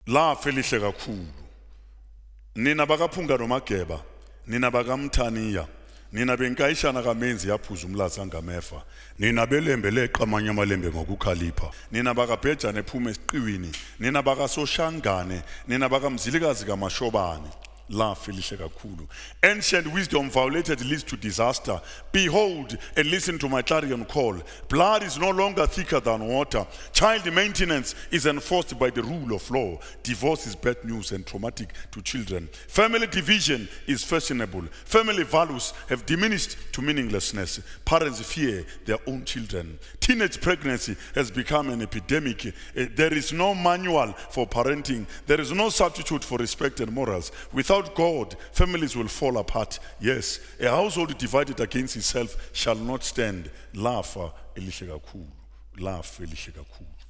Lafa elihle kakhulu. Nina bakaphunga nomageba, nina bakamthaniya, nina benkayishana kamenzi yaphuza umlaza ngamefa, nina belembe leqa amanye amalembe ngokukhalipha, nina bakabhejane ephuma esiqiwini, nina bakasoshangane, nina bakamzilikazi kamashobane. Laugh elihle kakhulu. Ancient wisdom violated leads to disaster. Behold and listen to my clarion call. Blood is no longer thicker than water. Child maintenance is enforced by the rule of law. Divorce is bad news and traumatic to children. Family division is fashionable. Family values have diminished to meaninglessness. Parents fear their own children. Teenage pregnancy has become an epidemic. There is no manual for parenting. There is no substitute for respect and morals. Without God, families will fall apart. Yes, a household divided against itself shall not stand. Laugh elihle kakhulu. Laugh elihle kakhulu.